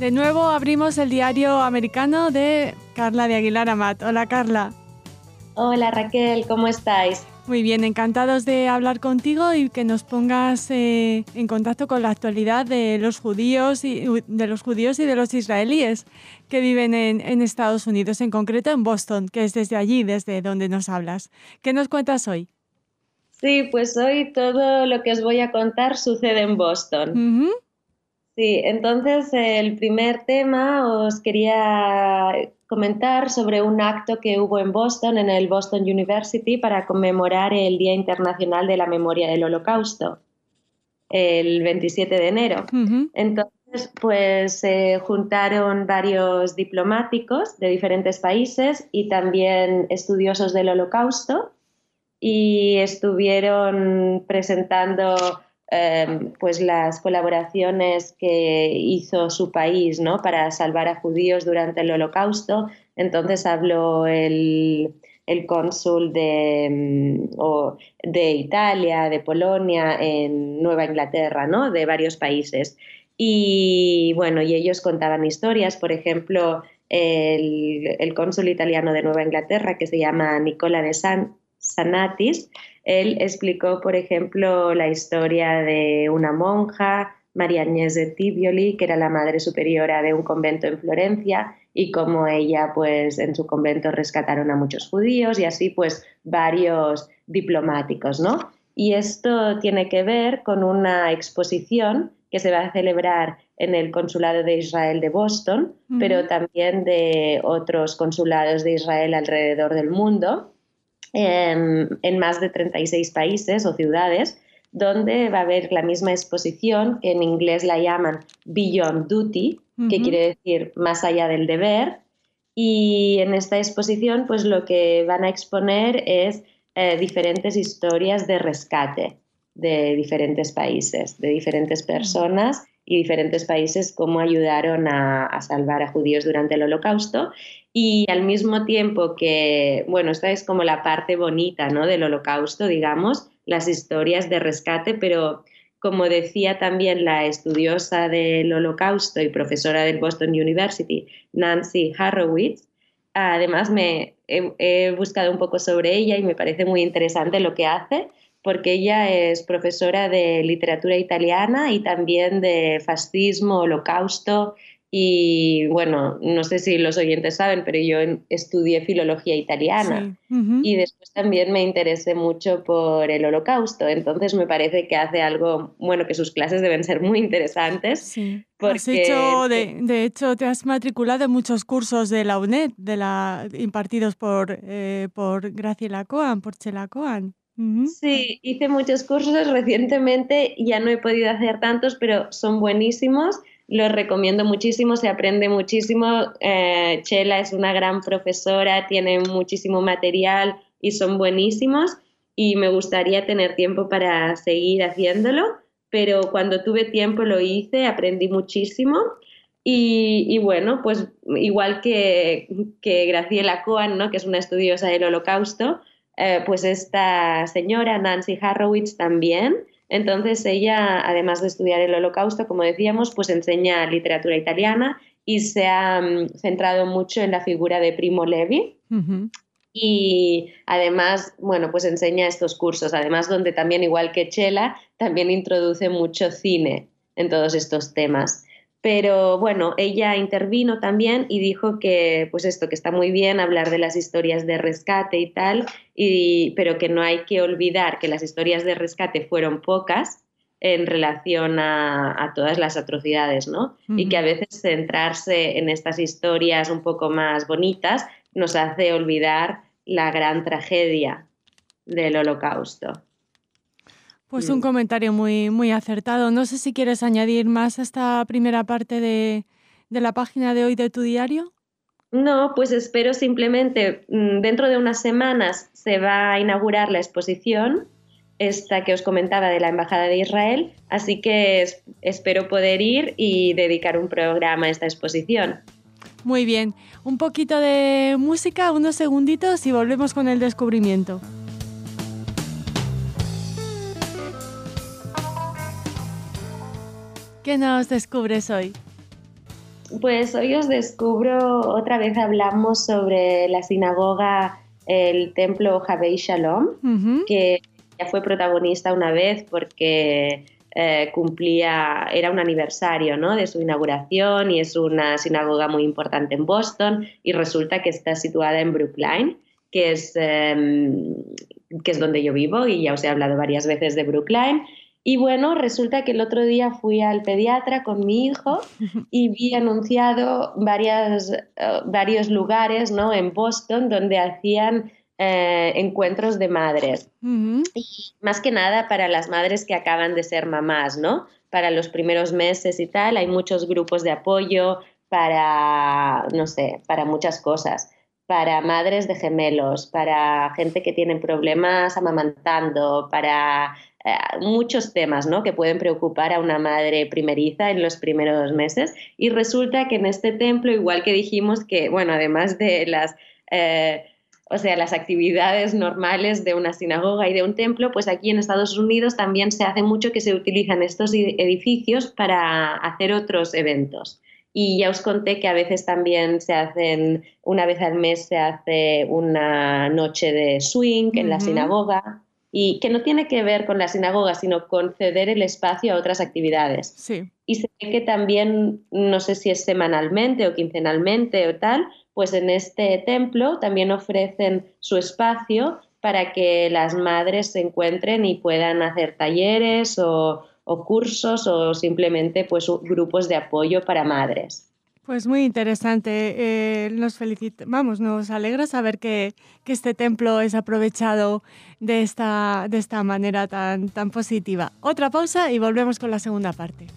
De nuevo abrimos el diario americano de Carla de Aguilar Amat. Hola, Carla. Hola, Raquel, ¿cómo estáis? Muy bien, encantados de hablar contigo y que nos pongas en contacto con la actualidad de los judíos y de los israelíes que viven en Estados Unidos, en concreto en Boston, que es desde allí, desde donde nos hablas. ¿Qué nos cuentas hoy? Sí, pues hoy todo lo que os voy a contar sucede en Boston. Uh-huh. Sí, entonces el primer tema os quería comentar sobre un acto que hubo en Boston, en el Boston University, para conmemorar el Día Internacional de la Memoria del Holocausto, el 27 de enero. Uh-huh. Entonces, pues se juntaron varios diplomáticos de diferentes países y también estudiosos del Holocausto y estuvieron presentando pues las colaboraciones que hizo su país, ¿no?, para salvar a judíos durante el Holocausto. Entonces habló el cónsul de Italia, de Polonia, en Nueva Inglaterra, ¿no?, de varios países. Y bueno, y ellos contaban historias, por ejemplo, el cónsul italiano de Nueva Inglaterra, que se llama Nicola de Sanatis, él explicó, por ejemplo, la historia de una monja, María Agnès de Tibioli, que era la madre superiora de un convento en Florencia, y cómo ella, pues, en su convento rescataron a muchos judíos y así, pues, varios diplomáticos, ¿no? Y esto tiene que ver con una exposición que se va a celebrar en el Consulado de Israel de Boston, Uh-huh. pero también de otros consulados de Israel alrededor del mundo, en más de 36 países o ciudades, donde va a haber la misma exposición, que en inglés la llaman Beyond Duty, Uh-huh. que quiere decir más allá del deber. Y en esta exposición, pues lo que van a exponer es diferentes historias de rescate de diferentes países, de diferentes personas y diferentes países, cómo ayudaron a salvar a judíos durante el Holocausto. Y al mismo tiempo que, bueno, esta es como la parte bonita, ¿no?, del Holocausto, digamos, las historias de rescate, pero como decía también la estudiosa del Holocausto y profesora del Boston University, Nancy Horowitz, además he buscado un poco sobre ella y me parece muy interesante lo que hace, porque ella es profesora de literatura italiana y también de fascismo, Holocausto. Y bueno, no sé si los oyentes saben, pero yo estudié filología italiana. Sí. Uh-huh. Y después también me interesé mucho por el Holocausto. Entonces me parece que hace algo, bueno, que sus clases deben ser muy interesantes. Sí. Porque De hecho, te has matriculado en muchos cursos de la UNED, impartidos por Graciela Cohen, por Chela Cohen. Uh-huh. sí, hice muchos cursos recientemente, ya no he podido hacer tantos, pero son buenísimos, los recomiendo muchísimo, se aprende muchísimo. Chela es una gran profesora, tiene muchísimo material y son buenísimos y me gustaría tener tiempo para seguir haciéndolo, pero cuando tuve tiempo lo hice, aprendí muchísimo. Y bueno, pues igual que Graciela Cohen, ¿no?, que es una estudiosa del Holocausto, pues esta señora, Nancy Horowitz, también. Entonces ella, además de estudiar el Holocausto, como decíamos, pues enseña literatura italiana y se ha centrado mucho en la figura de Primo Levi. Uh-huh. Y además, bueno, pues enseña estos cursos, además donde también, igual que Chela, también introduce mucho cine en todos estos temas. Pero bueno, ella intervino también y dijo que, pues esto, que está muy bien hablar de las historias de rescate y tal, pero que no hay que olvidar que las historias de rescate fueron pocas en relación a todas las atrocidades, ¿no? Uh-huh. Y que a veces centrarse en estas historias un poco más bonitas nos hace olvidar la gran tragedia del Holocausto. Pues un comentario muy, muy acertado. No sé si quieres añadir más a esta primera parte de la página de hoy de tu diario. No, pues espero simplemente, dentro de unas semanas se va a inaugurar la exposición, esta que os comentaba de la Embajada de Israel, así que espero poder ir y dedicar un programa a esta exposición. Muy bien, un poquito de música, unos segunditos y volvemos con el descubrimiento. ¿Qué nos descubres hoy? Pues hoy os descubro, otra vez hablamos sobre la sinagoga, el templo Havei Shalom, Ujú. que ya fue protagonista una vez porque era un aniversario, ¿no?, de su inauguración, y es una sinagoga muy importante en Boston, y resulta que está situada en Brookline, que es donde yo vivo, y ya os he hablado varias veces de Brookline. Y bueno, resulta que el otro día fui al pediatra con mi hijo y vi anunciado varios lugares, ¿no?, en Boston donde hacían encuentros de madres. Ujú. Y más que nada para las madres que acaban de ser mamás, ¿no? Para los primeros meses y tal, hay muchos grupos de apoyo para, no sé, para muchas cosas. Para madres de gemelos, para gente que tiene problemas amamantando, para muchos temas, ¿no?, que pueden preocupar a una madre primeriza en los primeros meses. Y resulta que en este templo, igual que dijimos que, bueno, además de las actividades normales de una sinagoga y de un templo, pues aquí en Estados Unidos también se hace mucho que se utilizan estos edificios para hacer otros eventos. Y ya os conté que a veces también una vez al mes se hace una noche de swing en la Ujú. sinagoga, y que no tiene que ver con la sinagoga, sino con ceder el espacio a otras actividades. Sí. Y sé que también, no sé si es semanalmente o quincenalmente o tal, pues en este templo también ofrecen su espacio para que las madres se encuentren y puedan hacer talleres o cursos, o simplemente pues grupos de apoyo para madres. Pues muy interesante. Nos alegra saber que este templo es aprovechado de esta manera tan positiva. Otra pausa y volvemos con la segunda parte.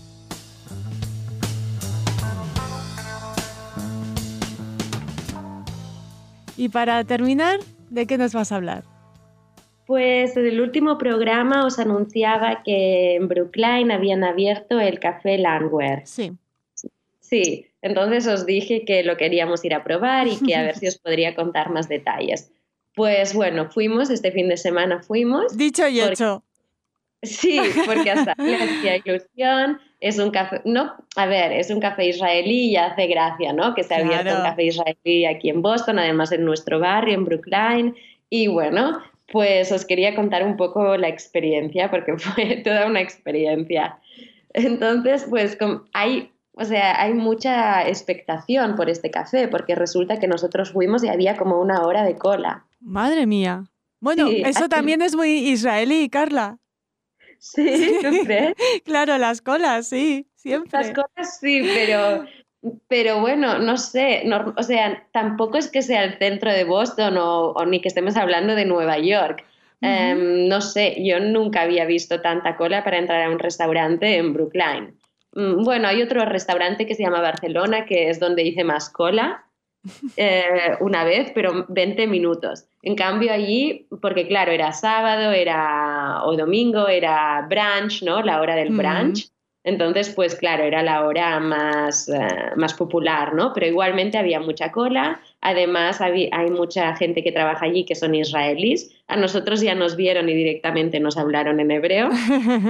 Y para terminar, ¿de qué nos vas a hablar? Pues en el último programa os anunciaba que en Brookline habían abierto el Café Landwehr. Sí. Sí, entonces os dije que lo queríamos ir a probar y que a ver si os podría contar más detalles. Pues bueno, este fin de semana fuimos, Dicho y porque hecho. sí, porque hasta le hacía ilusión. Es un café, no, a ver, es un café israelí y hace gracia, ¿no?, que se ha abierto un Claro. café israelí aquí en Boston, además en nuestro barrio, en Brookline. Y bueno, pues os quería contar un poco la experiencia, porque fue toda una experiencia. Entonces, pues hay mucha expectación por este café, porque resulta que nosotros fuimos y había como una hora de cola. Madre mía. Bueno, Sí, eso también es muy israelí, Carla. sí, ¿tú crees? Claro, las colas, sí, Las siempre. cosas sí, pero bueno, no sé, o sea, tampoco es que sea el centro de Boston, o ni que estemos hablando de Nueva York. Ujú. No sé, yo nunca había visto tanta cola para entrar a un restaurante en Brookline. Bueno, hay otro restaurante que se llama Barcelona, que es donde hice más cola una vez, pero 20 minutos. En cambio allí, porque claro, era sábado, o domingo, era brunch, ¿no?, la hora del Mm. brunch. Entonces, pues claro, era la hora más popular, ¿no? Pero igualmente había mucha cola. Además, hay mucha gente que trabaja allí que son israelíes. A nosotros ya nos vieron y directamente nos hablaron en hebreo.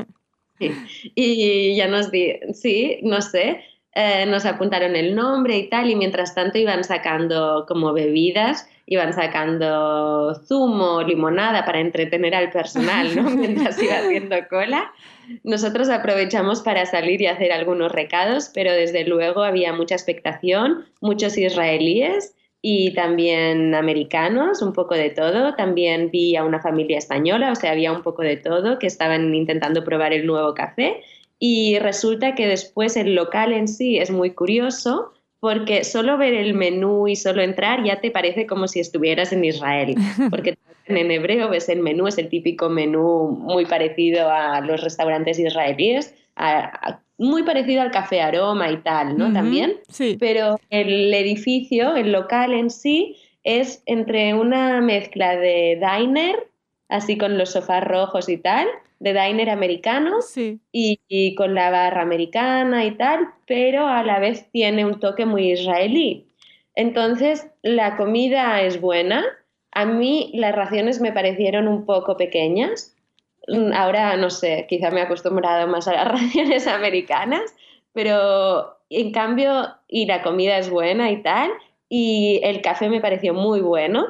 Y ya sí, no sé, nos apuntaron el nombre y tal, y mientras tanto iban sacando como bebidas, iban sacando zumo, limonada para entretener al personal, ¿no? Mientras iba haciendo cola. Nosotros aprovechamos para salir y hacer algunos recados, pero desde luego había mucha expectación, muchos israelíes y también americanos, un poco de todo. También vi a una familia española, o sea, había un poco de todo, que estaban intentando probar el nuevo café. Y resulta que después el local en sí es muy curioso, porque solo ver el menú y solo entrar ya te parece como si estuvieras en Israel, porque en hebreo ves el menú, es el típico menú muy parecido a los restaurantes israelíes, muy parecido al Café Aroma y tal, ¿no? Ujú. También, Sí. pero el edificio, el local en sí, es entre una mezcla de diner, así con los sofás rojos y tal, de diner americano, Sí. y con la barra americana y tal, pero a la vez tiene un toque muy israelí. Entonces, la comida es buena. A mí las raciones me parecieron un poco pequeñas. Ahora, no sé, quizá me he acostumbrado más a las raciones americanas, pero en cambio, y la comida es buena y tal, y el café me pareció muy bueno.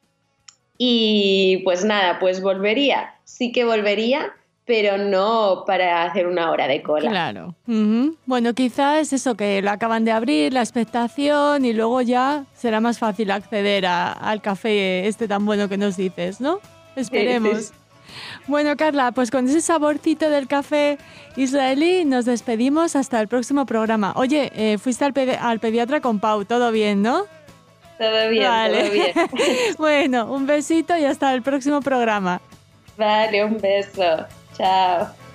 Y pues nada, pues volvería, sí que volvería, pero no para hacer una hora de cola. Claro. Bueno, quizás es eso, que lo acaban de abrir, la expectación, y luego ya será más fácil acceder al café este tan bueno que nos dices, ¿no? Esperemos. Sí. Bueno, Carla, pues con ese saborcito del café israelí nos despedimos hasta el próximo programa. Oye, fuiste al pediatra con Pau, todo bien, ¿no? Todo bien, vale. todo bien. Bueno, un besito y hasta el próximo programa. Vale, un beso. Chao.